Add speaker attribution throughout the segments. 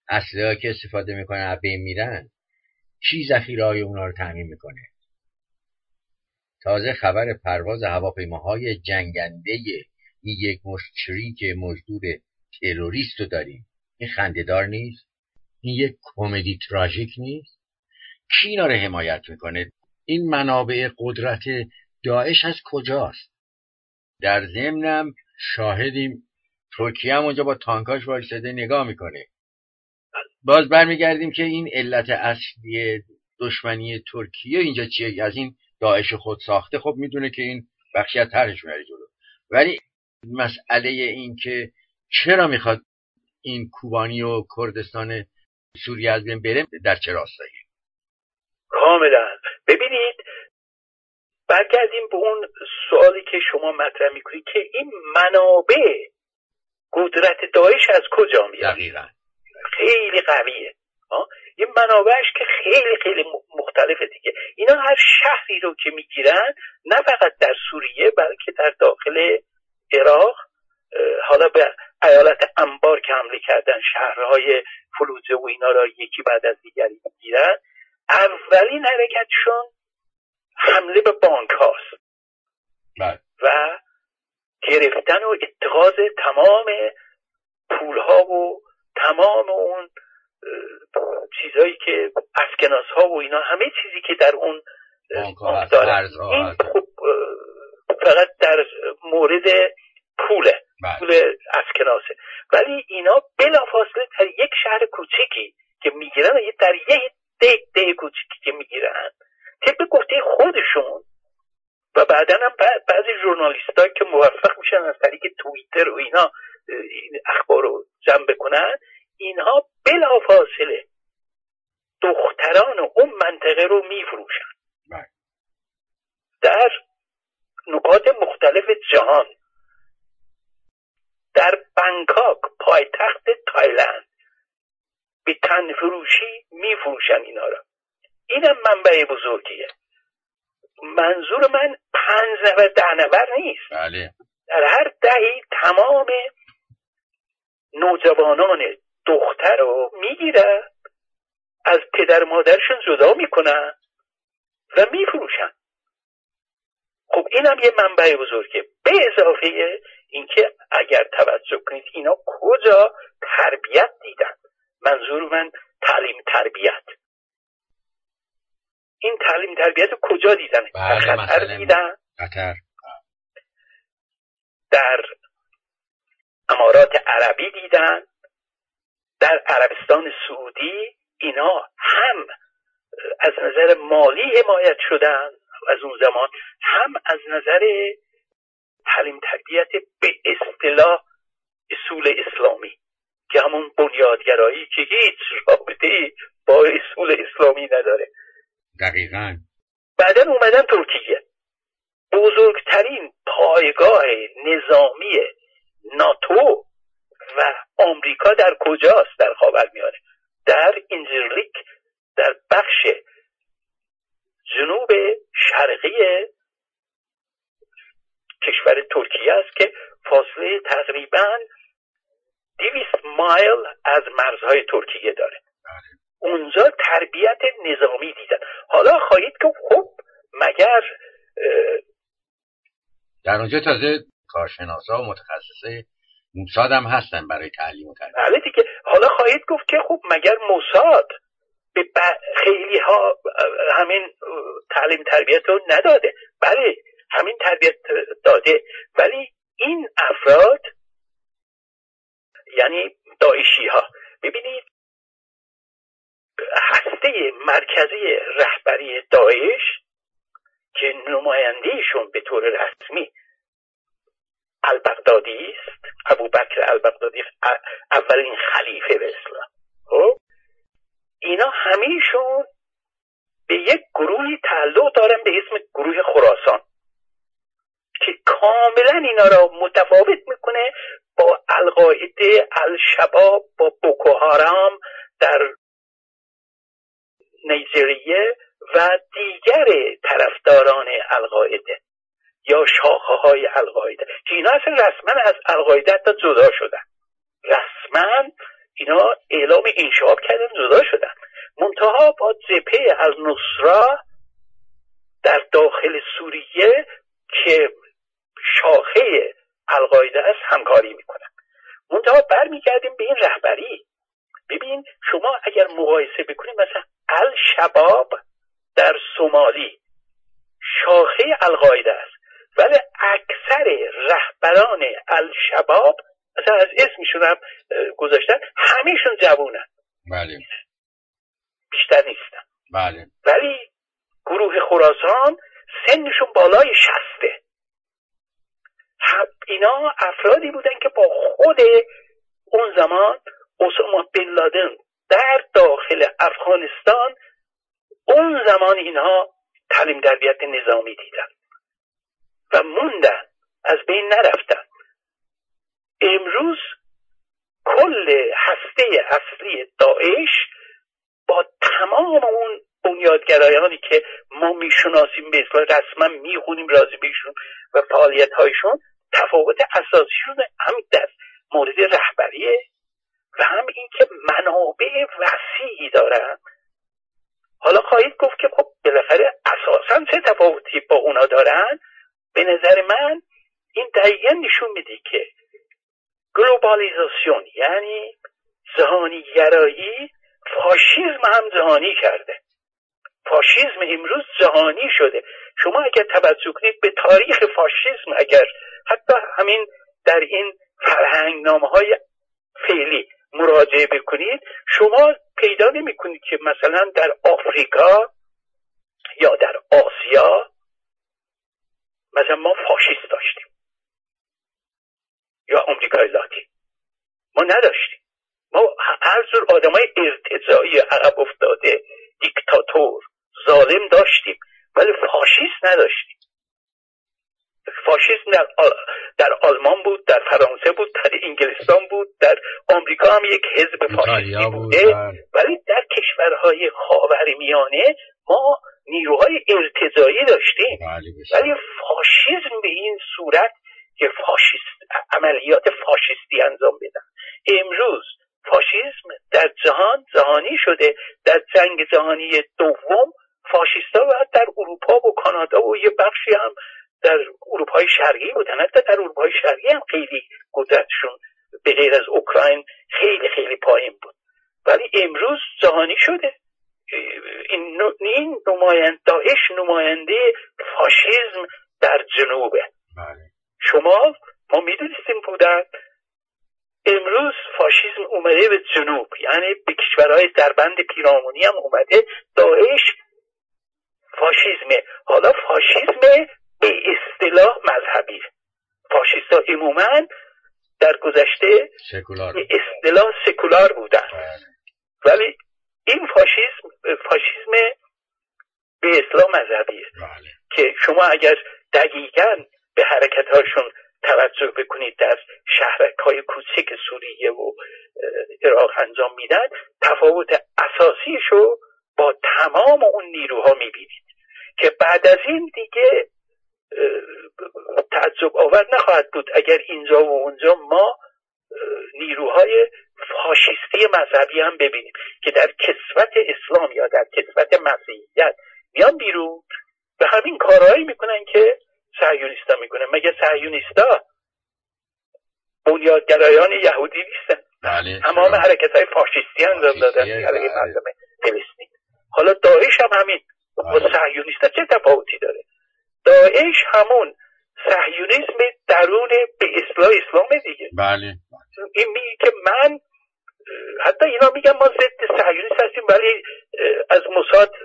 Speaker 1: اسلحه‌ای که استفاده میکنن از بین میرن، کی ذخیره‌های اونا رو تامین میکنه؟ تازه خبر پرواز هواپیماهای جنگنده این یک مشت شریک مزدور تروریست رو داریم. این خنده‌دار نیست؟ این یک کمدی تراژیک نیست؟ کی اینا رو حمایت میکنه؟ این منابع قدرت داعش از کجاست؟ در ضمنم شاهدیم ترکیه هم اونجا با تانکاش وایساده نگاه میکنه. باز برمیگردیم که این علت اصلی دشمنی ترکیه اینجا چیه؟ از این داعش خود ساخته. خب میدونه که این بخشی از طرحش میره جلو، ولی مسئله این که چرا میخواد این کوبانی و کردستان سوریه از بین بره در چه راستایی؟
Speaker 2: کاملا. ببینید، برگردیم به اون سوالی که شما مطرح میکنید که این منابع قدرت داعش از کجا میاد.
Speaker 1: دقیقاً
Speaker 2: خیلی قویه. این منابعش که خیلی خیلی مختلفه دیگه. اینا هر شهری رو که میگیرن، نه فقط در سوریه بلکه در داخل عراق، حالا به ایالت انبار که حمله کردن، شهرهای فلوجه و اینا را یکی بعد از دیگری میگیرن. اولین حرکتشون حمله به بانک هاست و گرفتن و اتخاذ تمام پول ها و تمام اون چیزایی که اسکناس ها و اینا، همه چیزی که در اون بانک دارن. این خب فقط در مورد پوله، پول اسکناسه. ولی اینا بلافاصله در یک شهر کوچیکی که میگیرن، در یک ده کوچیکی که میگیرن، طبق گفته خودشون و بعدن هم بعضی ژورنالیست‌ها که موفق میشن از طریق توییتر و اینا اخبار رو جمع بکنن، اینها بلافاصله دختران اون منطقه رو میفروشن در نقاط مختلف جهان. در بانکوک، پایتخت تایلند، به تن فروشی میفروشن اینا رو. اینم منبع بزرگیه. منظور من 5 نفر 10 نفر نیست.
Speaker 1: بله.
Speaker 2: در هر دهی تمام نوجوانان دختر رو میگیرن، از پدر مادرشون جدا میکنن و میفروشن. خب اینم یه منبع بزرگه. به اضافه اینکه اگر توجه کنید اینا کجا تربیت دیدن. منظور من تعلیم تربیت. این تعلیم تربیت رو کجا دیدن؟ در قطر دیدن، در امارات عربی دیدن، در عربستان سعودی. اینا هم از نظر مالی حمایت شدن از اون زمان، هم از نظر تعلیم تربیت به اصطلاح اصول اسلامی که همون بنیادگرایی که هیچ رابطه‌ای با اصول اسلامی نداره.
Speaker 1: دقیقاً.
Speaker 2: بعداً اومدن ترکیه. بزرگترین پایگاه نظامی ناتو و آمریکا در کجاست؟ در خاورمیانه، در اینجرلیک، در بخش جنوب شرقی کشور ترکیه است که فاصله تقریباً 200 مایل از مرزهای ترکیه داره. اونجا تربیت نظامی دیدن. حالا خواهید که خب مگر
Speaker 1: در اونجا تازه کارشناسا و متخصصه موساد هم هستن برای تعلیم و تربیت.
Speaker 2: بله دیگه. حالا خواهید گفت که خب مگر موساد به خیلی ها همین تعلیم تربیت رو نداده؟ بله، همین تربیت داده، ولی این افراد، یعنی داعشی ها، ببینید هسته مرکزی رهبری داعش که نمایندهشون به طور رسمی البغدادی است، ابوبکر البغدادی، اولین خلیفه به اصطلاح. خب اینا همیشون به یک گروهی تعلق دارن به اسم گروه خراسان که کاملا اینا را متفاوت میکنه با القاعده، الشباب، با بوکوهارام در نیجریه و دیگر طرفداران القاعده یا شاخه های القاعده که اینا اصلا رسما از القاعده تا جدا شدن. رسما اینا اعلام انشعاب کردن، جدا شدن. منتها با جبهه النصره در داخل سوریه که شاخه القاعده است همکاری میکنن. منتها برمیگردیم به این رهبری. ببین شما اگر مقایسه بکنید، مثلا الشباب در سومالی شاخه القاعده است، ولی اکثر رهبران الشباب مثلا از اسمشون هم گذاشتن، همهشون جوونن.
Speaker 1: بله.
Speaker 2: بیشتر نیستن.
Speaker 1: بله.
Speaker 2: ولی گروه خراسان سنشون بالای 60. اینا افرادی بودن که با خود اون زمان اسامه بن لادن در داخل افغانستان اون زمان اینها تعلیم تربیت نظامی دیدن و موندن، از بین نرفتن. امروز کل هسته اصلی داعش با تمام اون بنیادگرایانی که ما میشناسیم، به اصطلاح رسما میخونیم راضی بهشون و فعالیت هایشون، تفاوت اساسیشون هم در مورد رهبریه و هم این که منابع وسیعی دارن. حالا خواهید گفت که خب بالاخره اساسا چه تفاوتی با اونا دارن؟ به نظر من این دقیقا نشون میده که گلوبالیزاسیون، یعنی جهانی گرایی، فاشیسم هم جهانی کرده. فاشیسم امروز جهانی شده. شما اگر توجه کنید به تاریخ فاشیسم، اگر حتی همین در این فرهنگنامه‌های فعلی مراجعه بکنید، شما پیدا نمی کنید که مثلا در آفریقا یا در آسیا مثلا ما فاشیست داشتیم یا آمریکای لاتین. ما نداشتیم. ما هر جور آدمای ارتجاعی، عقب افتاده، دیکتاتور، ظالم داشتیم، ولی فاشیست نداشتیم. فاشیسم در آلمان بود، در فرانسه بود، در انگلستان بود، در آمریکا هم یک حزب فاشیستی بوده، ولی در کشورهای خاورمیانه ما نیروهای ارتجاعی داشتیم. ولی فاشیسم به این صورت که عملیات فاشیستی انجام بدن. امروز فاشیسم در جهانی شده. در جنگ جهانی دوم فاشیستا در اروپا و کانادا و یه بخشی هم در اروپای شرقی بودن. حتی در اروپای شرقی هم خیلی قدرتشون به غیر از اوکراین خیلی خیلی پایین بود، ولی امروز جهانی شده. این داعش نماینده فاشیسم در جنوبه. ما میدونستیم بودن. امروز فاشیسم اومده به جنوب، یعنی به کشورهای دربند پیرامونی هم اومده. داعش فاشیسمه. حالا فاشیسم به اصطلاح مذهبی. فاشیستا عموما در گذشته به اصطلاح سکولار بودن، ولی این فاشیسم به اصطلاح مذهبیه که شما اگر دقیقاً به حرکت‌هاشون توجه بکنید، در شهرک‌های کوچک سوریه و عراق انجام میدن، تفاوت اساسیشو با تمام اون نیروها میبینید که بعد از این دیگه تعجب آور نخواهد بود اگر اینجا و اونجا ما نیروهای فاشیستی مذهبی هم ببینیم که در کسوت اسلام یا در کسوت مسیحیت میان بیرون و همین کارهایی میکنن که صهیونیستا میکنن. مگه صهیونیستا بنیادگرایان یهودی نیستن؟ تمام حرکت‌های فاشیستی انجام دادن علیه مردم فلسطین. حالا داعش هم همین. با صهیونیستا چه تفاوتی داره؟ داعش همون صهیونیسم درون به اصطلاح اسلام دیگه. این میگه که من، حتی اینا میگن ما ضد صهیونیست هستیم، ولی از موساد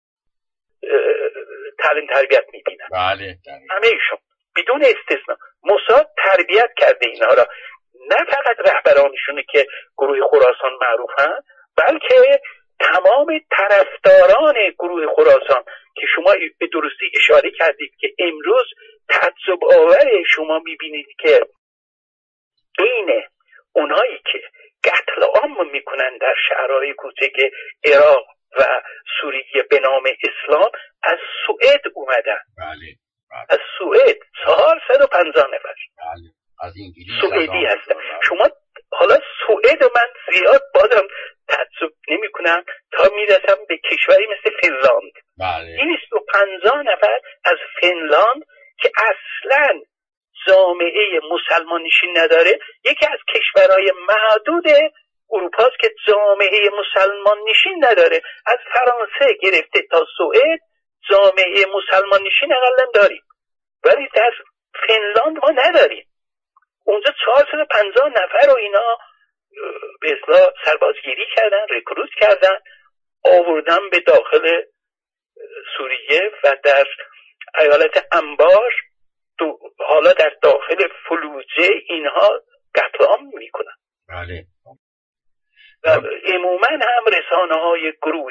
Speaker 2: تعلیم تربیت میبینن. همه ایشون بدون استثنا موساد تربیت کرده اینها را. نه فقط رهبرانشونه که گروه خراسان معروفن، بلکه تمام طرفداران گروه خراسان که شما به درستی اشاره کردید که امروز تعجب آور شما میبینید که بین اونایی که قتل عام میکنن در شهرهای کوچک عراق و سوریه به نام اسلام از سوئد اومدن. از سوئد 450 نفر.
Speaker 1: از
Speaker 2: سوئدی هستن. شما حالا سوئد شواهد و من زیاد بازم تعصب نمی کنم تا میرسم به کشوری مثل فنلاند. 250 نفر از فنلاند که اصلا جامعه مسلمان نشین نداره، یکی از کشورهای معدود اروپاست که جامعه مسلمان نشین نداره. از فرانسه گرفته تا سوئد جامعه مسلمان نشین اقلا داریم، ولی در فنلاند ما نداریم. اونجا 450 نفر و اینا به اصطلاح سربازگیری کردن، رکروت کردن، آوردن به داخل سوریه و در ایالت انبار حالا در داخل فلوجه اینها قتل عام میکنن.
Speaker 1: بله.
Speaker 2: و عموما هم رسانه‌های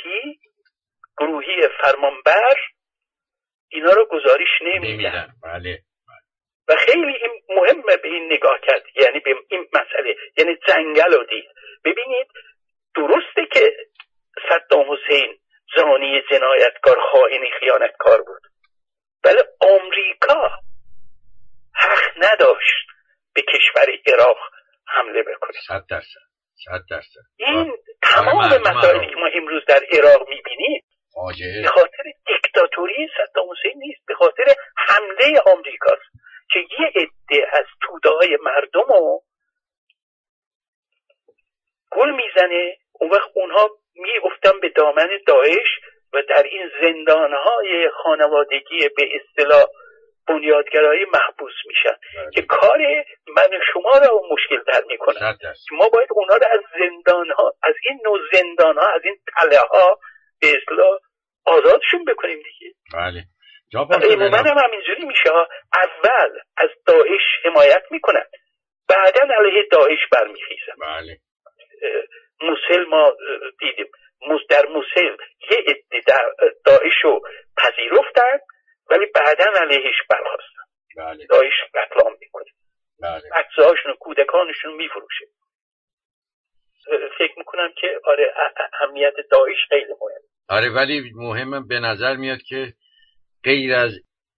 Speaker 2: گروهی فرمانبر اینا رو گزارش نمیدن.
Speaker 1: بله.
Speaker 2: و خیلی مهمه به این نگاه کرد، یعنی به این مسئله، یعنی جنگل رو دید. ببینید درسته که صدام حسین زانی، جنایتکار، خائن، خیانتکار بود، ولی آمریکا حق نداشت به کشور عراق حمله بکنه.
Speaker 1: 100%.
Speaker 2: این تمام مسائلی که ما امروز در عراق میبینیم به خاطر دیکتاتوری صدام حسین نیست، به خاطر حمله آمریکاست که یه عده از توده‌های مردم رو گل میزنه، اون وقت اونها میافتن به دامن داعش و در این زندانهای خانوادگی به اصطلاح بنیادگرایی محبوس میشن که کار من شما را مشکل تر میکنه. ما باید اونا رو از زندانها، از این نوع زندانها، از این تله ها به اصطلاح آزادشون بکنیم دیگه.
Speaker 1: بله.
Speaker 2: عموما هم همینجوری میشه، اول از داعش حمایت میکنن، بعدا علیه داعش برمیخیزن.
Speaker 1: بله.
Speaker 2: موسل ما دیدیم، در موسل یه عده داعش رو پذیرفتن ولی بعدا علیهش برخواستن.
Speaker 1: بله.
Speaker 2: داعش قتل عام میکنه.
Speaker 1: بله.
Speaker 2: بچه‌هاشون و کودکانشون میفروشه. فکر میکنم که آره اهمیت داعش خیلی مهمه.
Speaker 1: آره، ولی مهمه به نظر میاد که غیر از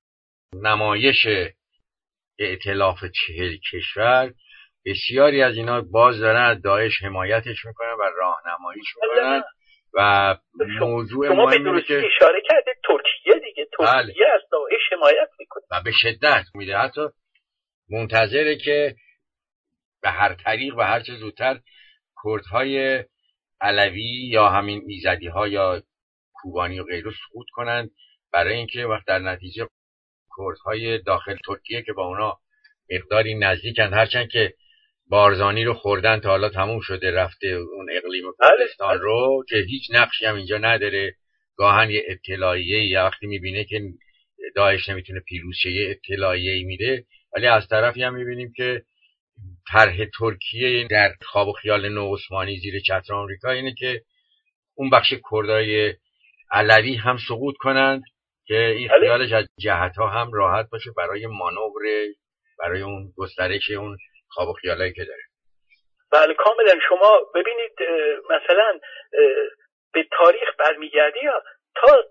Speaker 1: نمایش ائتلاف 40 کشور، بسیاری از اینا باز دارن از داعش حمایتش میکنن و راهنماییش میکنن و موضوع
Speaker 2: شما به
Speaker 1: مهمی که
Speaker 2: اشاره کرده ترکیه دیگه، ترکیه از داعش حمایت میکنه
Speaker 1: و به شدت میده، حتی منتظره که به هر طریق و هر چه زودتر کردهای علوی یا همین ایزدی ها یا کوبانی و غیره سقوط کنند، برای اینکه وقت در نتیجه کردهای داخل ترکیه که با اونا مقداری نزدیکن، هرچند که بارزانی رو خوردن تا حالا تموم شده، رفته اون اقلیم کردستان رو که هیچ نقشی هم اینجا نداره، گاهن یه اطلاعیه یا وقتی میبینه که داعش نمیتونه پیروز شه یه اطلاعیه میده، ولی از طرفی هم میبینیم که طرح ترکیه در خواب و خیال نو عثمانی زیر چتر آمریکا اینه که اون بخش کردای علوی هم سقوط کنند که این خیالش از جهت‌ها هم راحت باشه برای مانور، برای اون گسترش اون خواب و خیالایی که داره.
Speaker 2: بله کاملا. شما ببینید مثلا به تاریخ برمیگردی، تا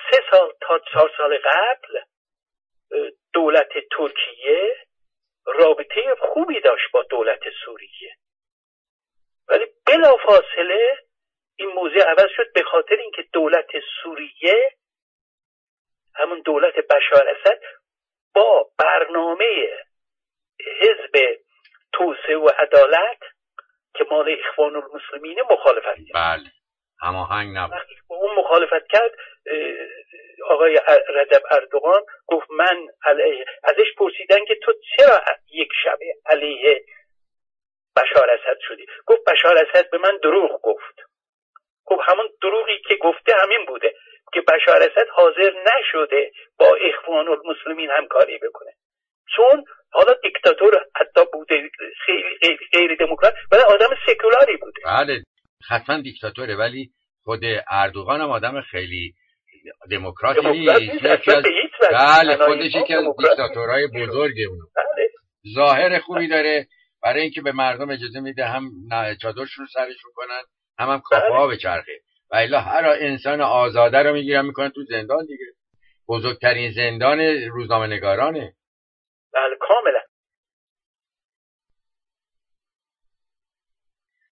Speaker 2: 4 سال قبل دولت ترکیه رابطه خوبی داشت با دولت سوریه، ولی بلافاصله این موضوع عوض شد به خاطر اینکه دولت سوریه، همون دولت بشار اسد، با برنامه حزب توسعه و عدالت که مال اخوان المسلمین مخالفت کرد.
Speaker 1: بله، هماهنگ نبود.
Speaker 2: وقتی با اون مخالفت کرد، آقای رجب اردوغان گفت من علیه، ازش پرسیدن که تو چرا یک شب علیه بشار اسد شدی؟ گفت بشار اسد به من دروغ گفت. گفت همون دروغی که گفته همین بوده که بشار اسد حاضر نشده با اخوان المسلمین همکاری بکنه، چون حالا دیکتاتور حتی بوده، غیر دموکرات، ولی آدم سکولاری بوده.
Speaker 1: بله حتما دیکتاتوره، ولی خود اردوغان هم آدم خیلی دموکراتی نیست. بله خودش یکی از دیکتاتورهای بزرگه اونو. ظاهر خوبی داره برای اینکه به مردم اجازه میده هم چادرشون رو سرشون کنن، هم کافه ها به چرخه، و الا هر انسان آزاده رو میگیرن میکنن تو زندان دیگه. بزرگترین زندان روزنامه نگارانه.
Speaker 2: بله کاملا.